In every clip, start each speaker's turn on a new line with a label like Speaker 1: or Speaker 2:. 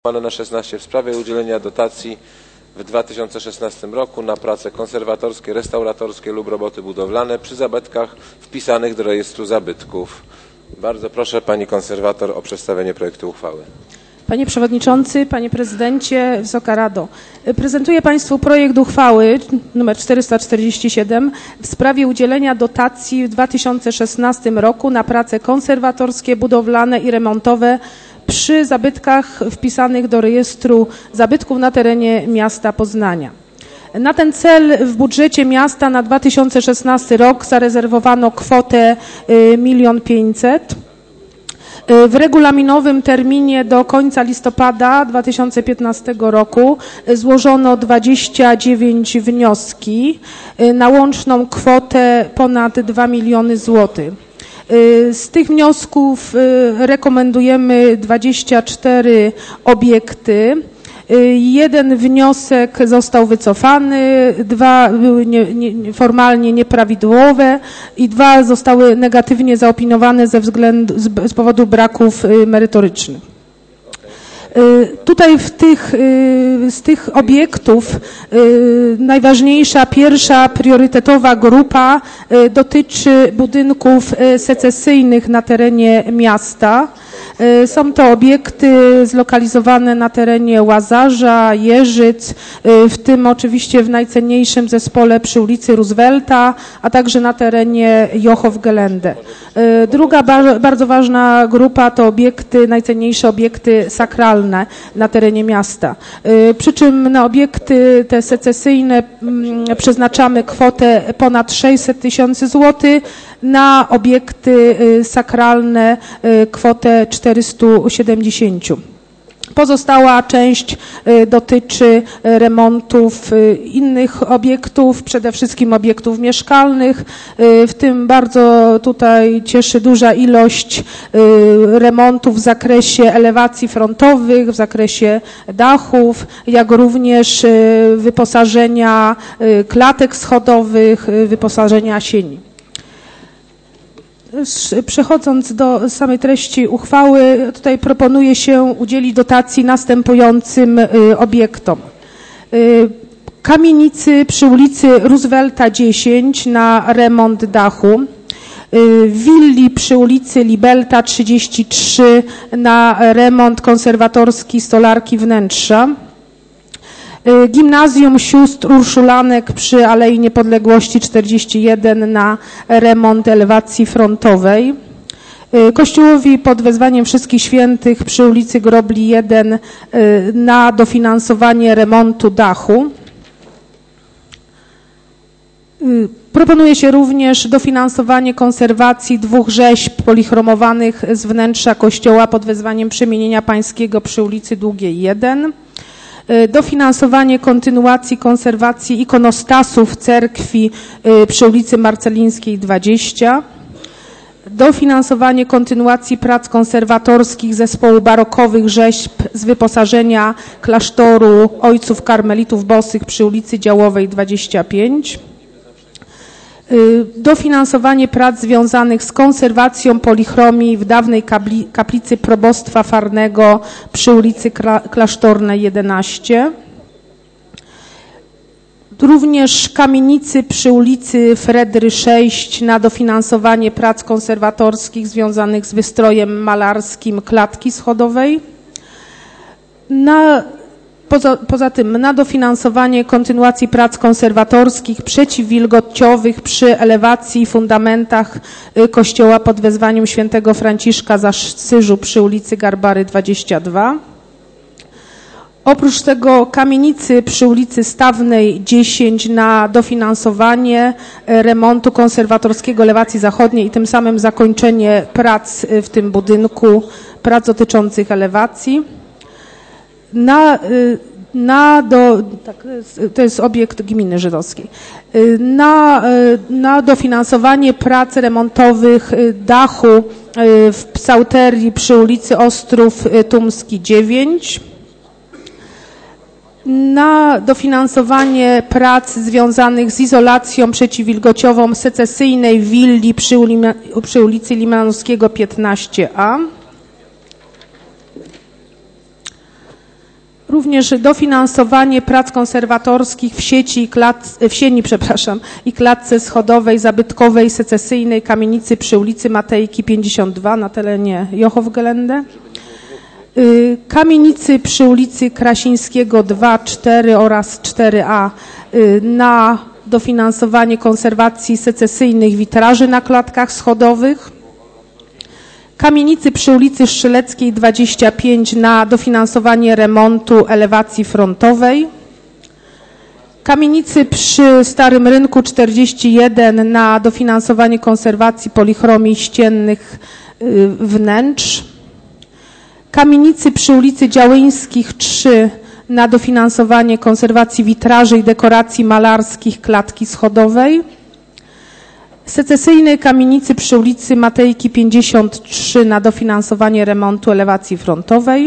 Speaker 1: Na 16 w sprawie udzielenia dotacji w 2016 roku na prace konserwatorskie, restauratorskie lub roboty budowlane przy zabytkach wpisanych do rejestru zabytków. Bardzo proszę Pani Konserwator o przedstawienie projektu uchwały.
Speaker 2: Panie Przewodniczący, Panie Prezydencie, Wysoka Rado. Prezentuję Państwu projekt uchwały nr 447 w sprawie udzielenia dotacji w 2016 roku na prace konserwatorskie, budowlane i remontowe przy zabytkach wpisanych do rejestru zabytków na terenie miasta Poznania. Na ten cel w budżecie miasta na 2016 rok zarezerwowano kwotę 1 500 000. W regulaminowym terminie do końca listopada 2015 roku złożono 29 wnioski na łączną kwotę ponad 2 miliony złotych. Z tych wniosków rekomendujemy 24 obiekty. Jeden wniosek został wycofany, 2 były formalnie nieprawidłowe i 2 zostały negatywnie zaopiniowane z powodu braków merytorycznych. Tutaj z tych obiektów najważniejsza, pierwsza priorytetowa grupa dotyczy budynków secesyjnych na terenie miasta. Są to obiekty zlokalizowane na terenie Łazarza, Jeżyc, w tym oczywiście w najcenniejszym zespole przy ulicy Roosevelta, a także na terenie Jochow-Gelände. Druga bardzo ważna grupa to obiekty, najcenniejsze obiekty sakralne na terenie miasta. Przy czym na obiekty te secesyjne przeznaczamy kwotę ponad 600 000 złotych, na obiekty sakralne kwotę 470 000. Pozostała część dotyczy remontów innych obiektów, przede wszystkim obiektów mieszkalnych, w tym bardzo tutaj cieszy duża ilość remontów w zakresie elewacji frontowych, w zakresie dachów, jak również wyposażenia klatek schodowych, wyposażenia sieni. Przechodząc do samej treści uchwały, tutaj proponuje się udzielić dotacji następującym obiektom. Kamienicy przy ulicy Roosevelta 10 na remont dachu, willi przy ulicy Libelta 33 na remont konserwatorski stolarki wnętrza, Gimnazjum Sióstr Urszulanek przy Alei Niepodległości 41 na remont elewacji frontowej, Kościołowi pod wezwaniem Wszystkich Świętych przy ulicy Grobli 1 na dofinansowanie remontu dachu. Proponuje się również dofinansowanie konserwacji 2 rzeźb polichromowanych z wnętrza kościoła pod wezwaniem Przemienienia Pańskiego przy ulicy Długiej 1. Dofinansowanie kontynuacji konserwacji ikonostasów cerkwi przy ulicy Marcelińskiej 20. Dofinansowanie kontynuacji prac konserwatorskich zespołu barokowych rzeźb z wyposażenia klasztoru Ojców Karmelitów Bosych przy ulicy Działowej 25. Dofinansowanie prac związanych z konserwacją polichromii w dawnej kaplicy probostwa Farnego przy ulicy Klasztornej 11. Również kamienicy przy ulicy Fredry 6 na dofinansowanie prac konserwatorskich związanych z wystrojem malarskim klatki schodowej. Poza tym na dofinansowanie kontynuacji prac konserwatorskich przeciwwilgotciowych przy elewacji i fundamentach kościoła pod wezwaniem świętego Franciszka z Asyżu przy ulicy Garbary 22. Oprócz tego kamienicy przy ulicy Stawnej 10 na dofinansowanie remontu konserwatorskiego elewacji zachodniej i tym samym zakończenie prac w tym budynku, prac dotyczących elewacji. To jest obiekt gminy żydowskiej. Na dofinansowanie prac remontowych dachu w Psałterii przy ulicy Ostrów Tumski 9. Na dofinansowanie prac związanych z izolacją przeciwwilgociową secesyjnej willi przy ulicy Limanowskiego 15a. Również dofinansowanie prac konserwatorskich w sieni i klatce schodowej, zabytkowej, secesyjnej kamienicy przy ulicy Matejki 52 na terenie Jochów-Gelände. Kamienicy przy ulicy Krasińskiego 2, 4 oraz 4A na dofinansowanie konserwacji secesyjnych witraży na klatkach schodowych. Kamienicy przy ulicy Strzeleckiej 25 na dofinansowanie remontu elewacji frontowej. Kamienicy przy Starym Rynku 41 na dofinansowanie konserwacji polichromii ściennych wnętrz. Kamienicy przy ulicy Działyńskich 3 na dofinansowanie konserwacji witraży i dekoracji malarskich klatki schodowej. Secesyjnej kamienicy przy ulicy Matejki 53 na dofinansowanie remontu elewacji frontowej.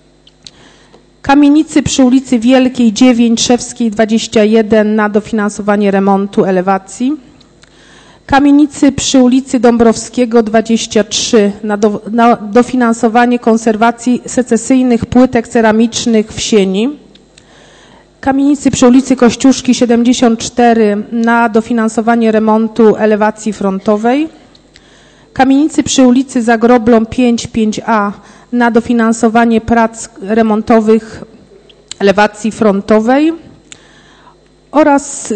Speaker 2: Kamienicy przy ulicy Wielkiej 9, Szewskiej 21 na dofinansowanie remontu elewacji. Kamienicy przy ulicy Dąbrowskiego 23 na dofinansowanie konserwacji secesyjnych płytek ceramicznych w sieni. Kamienicy przy ulicy Kościuszki 74 na dofinansowanie remontu elewacji frontowej. Kamienicy przy ulicy Zagroblą 5a na dofinansowanie prac remontowych elewacji frontowej oraz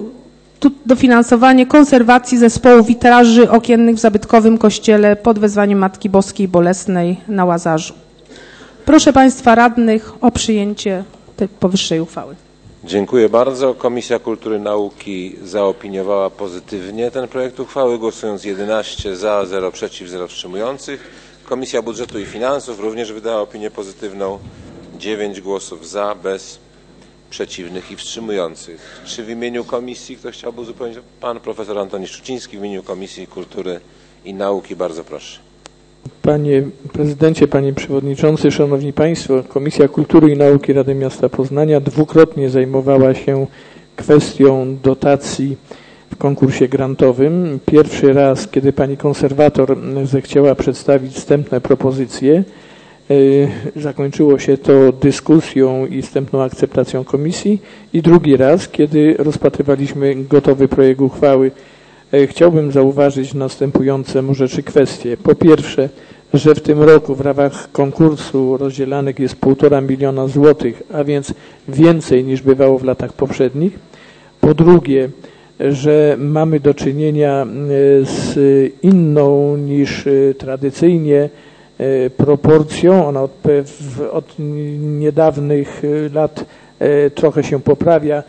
Speaker 2: dofinansowanie konserwacji zespołu witraży okiennych w zabytkowym kościele pod wezwaniem Matki Boskiej Bolesnej na Łazarzu. Proszę Państwa radnych o przyjęcie tej powyższej uchwały.
Speaker 1: Dziękuję bardzo. Komisja Kultury i Nauki zaopiniowała pozytywnie ten projekt uchwały, głosując 11 za, 0 przeciw, 0 wstrzymujących. Komisja Budżetu i Finansów również wydała opinię pozytywną, 9 głosów za, bez przeciwnych i wstrzymujących. Czy w imieniu komisji ktoś chciałby uzupełnić? Pan profesor Antoni Szczuciński w imieniu Komisji Kultury i Nauki. Bardzo proszę.
Speaker 3: Panie Prezydencie, Panie Przewodniczący, Szanowni Państwo, Komisja Kultury i Nauki Rady Miasta Poznania dwukrotnie zajmowała się kwestią dotacji w konkursie grantowym. Pierwszy raz, kiedy Pani konserwator zechciała przedstawić wstępne propozycje, zakończyło się to dyskusją i wstępną akceptacją komisji, i drugi raz, kiedy rozpatrywaliśmy gotowy projekt uchwały. Chciałbym zauważyć następujące może 3 kwestie. Po pierwsze, że w tym roku w ramach konkursu rozdzielanych jest 1,5 miliona złotych, a więc więcej niż bywało w latach poprzednich. Po drugie, że mamy do czynienia z inną niż tradycyjnie proporcją. Ona od niedawnych lat trochę się poprawia.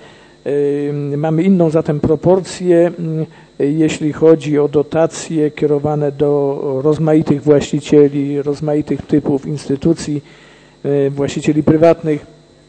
Speaker 3: Mamy inną zatem proporcję, jeśli chodzi o dotacje kierowane do rozmaitych właścicieli, rozmaitych typów instytucji, właścicieli prywatnych.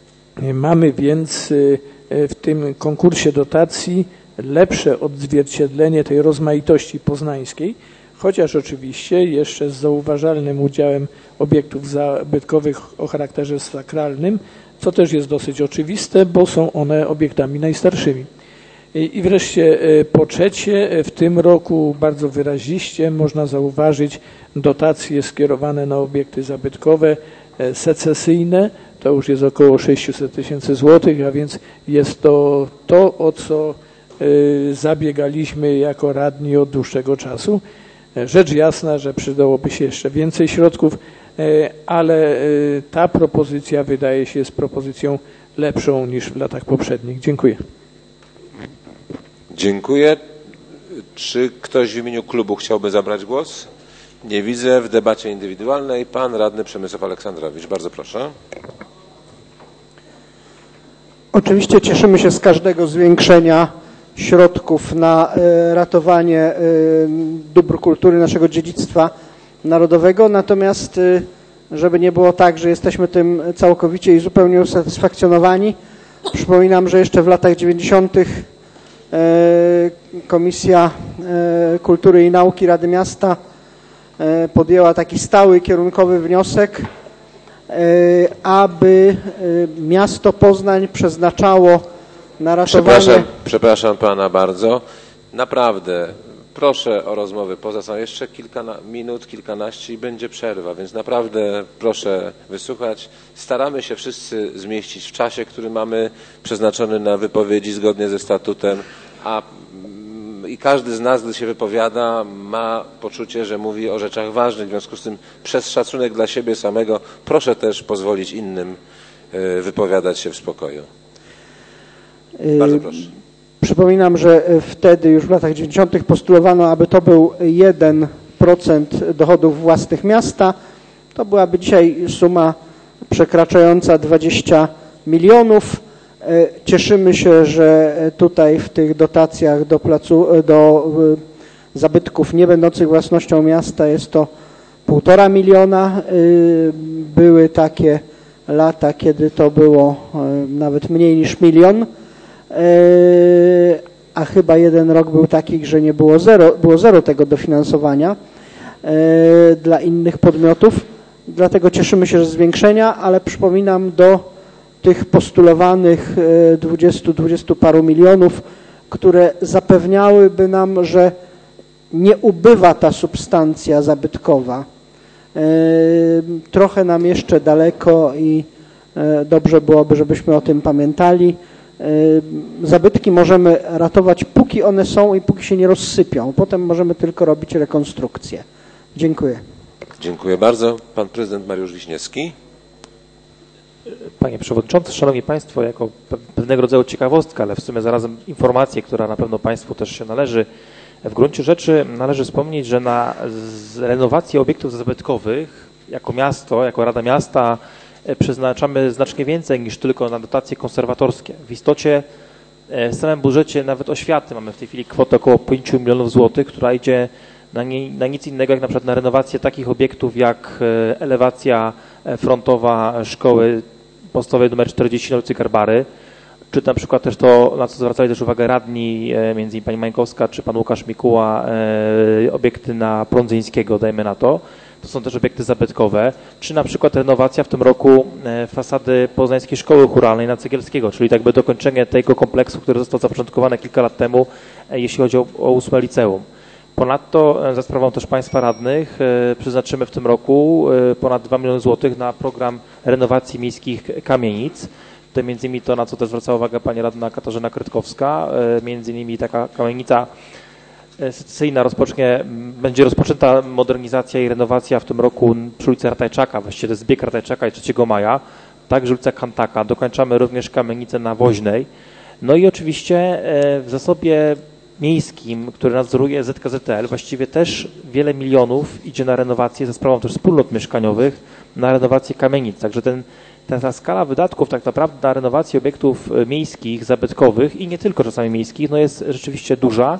Speaker 3: Mamy więc w tym konkursie dotacji lepsze odzwierciedlenie tej rozmaitości poznańskiej, chociaż oczywiście jeszcze z zauważalnym udziałem obiektów zabytkowych o charakterze sakralnym, co też jest dosyć oczywiste, bo są one obiektami najstarszymi. I wreszcie po trzecie, w tym roku bardzo wyraziście można zauważyć dotacje skierowane na obiekty zabytkowe secesyjne. To już jest około 600 000 złotych, a więc jest to, o co zabiegaliśmy jako radni od dłuższego czasu. Rzecz jasna, że przydałoby się jeszcze więcej środków, ale ta propozycja wydaje się jest propozycją lepszą niż w latach poprzednich. Dziękuję.
Speaker 1: Dziękuję. Czy ktoś w imieniu klubu chciałby zabrać głos? Nie widzę. W debacie indywidualnej pan radny Przemysław Aleksandrowicz. Bardzo proszę.
Speaker 4: Oczywiście cieszymy się z każdego zwiększenia środków na ratowanie dóbr kultury naszego dziedzictwa narodowego, natomiast żeby nie było tak, że jesteśmy tym całkowicie i zupełnie usatysfakcjonowani, przypominam, że jeszcze w latach 90. Komisja Kultury i Nauki Rady Miasta podjęła taki stały, kierunkowy wniosek, aby miasto Poznań przeznaczało na ratowanie...
Speaker 1: Przepraszam pana bardzo. Naprawdę Proszę o rozmowy poza salą. Jeszcze kilka minut, kilkanaście i będzie przerwa, więc naprawdę proszę wysłuchać. Staramy się wszyscy zmieścić w czasie, który mamy przeznaczony na wypowiedzi zgodnie ze statutem, i każdy z nas, gdy się wypowiada, ma poczucie, że mówi o rzeczach ważnych. W związku z tym przez szacunek dla siebie samego proszę też pozwolić innym wypowiadać się w spokoju. Bardzo proszę.
Speaker 4: Przypominam, że wtedy już w latach 90. postulowano, aby to był 1% dochodów własnych miasta. To byłaby dzisiaj suma przekraczająca 20 milionów. Cieszymy się, że tutaj w tych dotacjach do zabytków nie będących własnością miasta jest to 1,5 miliona. Były takie lata, kiedy to było nawet mniej niż 1 milion. A chyba jeden rok był taki, że nie było zero tego dofinansowania dla innych podmiotów. Dlatego cieszymy się z zwiększenia, ale przypominam, do tych postulowanych 20 paru milionów, które zapewniałyby nam, że nie ubywa ta substancja zabytkowa. Trochę nam jeszcze daleko i dobrze byłoby, żebyśmy o tym pamiętali. Zabytki możemy ratować, póki one są i póki się nie rozsypią. Potem możemy tylko robić rekonstrukcję. Dziękuję.
Speaker 1: Dziękuję bardzo. Pan prezydent Mariusz Wiśniewski.
Speaker 5: Panie Przewodniczący, Szanowni Państwo, jako pewnego rodzaju ciekawostka, ale w sumie zarazem informację, która na pewno Państwu też się należy. W gruncie rzeczy należy wspomnieć, że na renowację obiektów zabytkowych jako miasto, jako Rada Miasta przeznaczamy znacznie więcej niż tylko na dotacje konserwatorskie. W istocie w samym budżecie nawet oświaty mamy w tej chwili kwotę około 5 milionów złotych, która idzie na nic innego jak na przykład na renowację takich obiektów jak elewacja frontowa szkoły podstawowej nr 40 na ulicy Garbary, czy na przykład też to, na co zwracali też uwagę radni, między innymi pani Mańkowska czy pan Łukasz Mikuła, obiekty na Prądzyńskiego, dajmy na to. To są też obiekty zabytkowe, czy na przykład renowacja w tym roku fasady Poznańskiej Szkoły Chóralnej na Cegielskiego, czyli tak jakby dokończenie tego kompleksu, który został zapoczątkowany kilka lat temu, jeśli chodzi o 8 liceum. Ponadto za sprawą też Państwa radnych przeznaczymy w tym roku ponad 2 miliony złotych na program renowacji miejskich kamienic. To między innymi to, na co też zwracała uwagę pani radna Katarzyna Krytkowska, między innymi taka kamienica secesyjna będzie rozpoczęta modernizacja i renowacja w tym roku przy ulicy Ratajczaka, właściwie to jest zbieg Ratajczaka i 3 maja, także ulica Kantaka. Dokończamy również kamienicę na Woźnej. No i oczywiście w zasobie miejskim, który nadzoruje ZKZL, właściwie też wiele milionów idzie na renowację ze sprawą też wspólnot mieszkaniowych, na renowację kamienic. Także ta skala wydatków tak naprawdę na renowację obiektów miejskich, zabytkowych i nie tylko czasami miejskich, no jest rzeczywiście duża.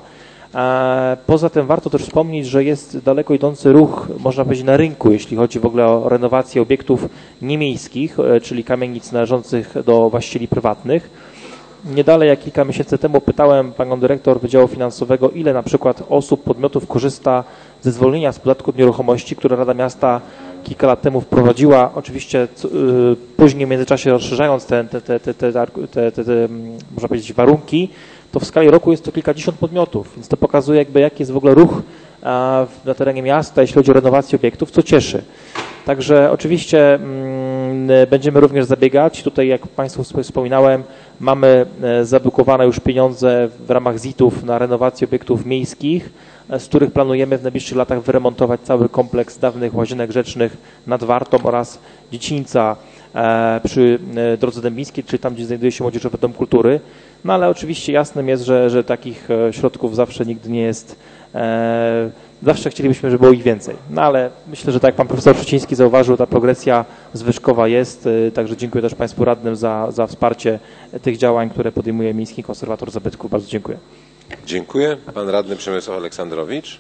Speaker 5: Poza tym warto też wspomnieć, że jest daleko idący ruch, można powiedzieć, na rynku, jeśli chodzi w ogóle o renowację obiektów niemiejskich, czyli kamienic należących do właścicieli prywatnych. Nie dalej jak kilka miesięcy temu pytałem panią dyrektor Wydziału Finansowego, ile na przykład osób, podmiotów korzysta ze zwolnienia z podatku od nieruchomości, które Rada Miasta kilka lat temu wprowadziła, oczywiście później w międzyczasie rozszerzając te można powiedzieć, warunki, to w skali roku jest to kilkadziesiąt podmiotów, więc to pokazuje jakby jaki jest w ogóle ruch na terenie miasta, jeśli chodzi o renowację obiektów, co cieszy. Także oczywiście będziemy również zabiegać. Tutaj, jak Państwu wspominałem, mamy zabukowane już pieniądze w ramach ZIT-ów na renowację obiektów miejskich, z których planujemy w najbliższych latach wyremontować cały kompleks dawnych łazienek rzecznych nad Wartą oraz Dziecińca przy drodze dębińskiej, czyli tam, gdzie znajduje się Młodzieżowy Dom Kultury. No ale oczywiście jasnym jest, że takich środków zawsze nigdy nie jest, zawsze chcielibyśmy, żeby było ich więcej. No ale myślę, że tak jak pan profesor Szczeciński zauważył, ta progresja zwyżkowa jest, także dziękuję też Państwu radnym za wsparcie tych działań, które podejmuje Miejski Konserwator Zabytków. Bardzo dziękuję.
Speaker 1: Dziękuję. Pan radny Przemysław Aleksandrowicz.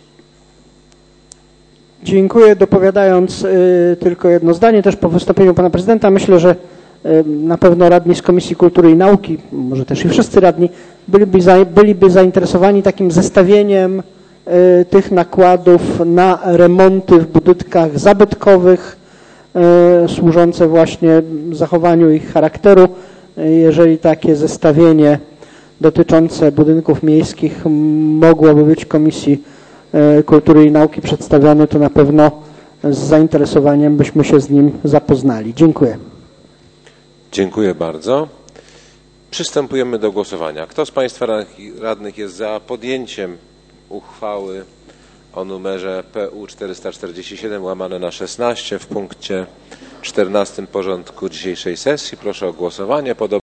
Speaker 4: Dziękuję. Dopowiadając tylko jedno zdanie też po wystąpieniu pana prezydenta, myślę, że na pewno radni z Komisji Kultury i Nauki, może też i wszyscy radni, byliby zainteresowani takim zestawieniem tych nakładów na remonty w budynkach zabytkowych służące właśnie zachowaniu ich charakteru. Jeżeli takie zestawienie dotyczące budynków miejskich mogłoby być Komisji Kultury i Nauki przedstawiony, to na pewno z zainteresowaniem byśmy się z nim zapoznali. Dziękuję.
Speaker 1: Dziękuję bardzo. Przystępujemy do głosowania. Kto z Państwa radnych jest za podjęciem uchwały o numerze PU 447/16 w punkcie 14 porządku dzisiejszej sesji? Proszę o głosowanie.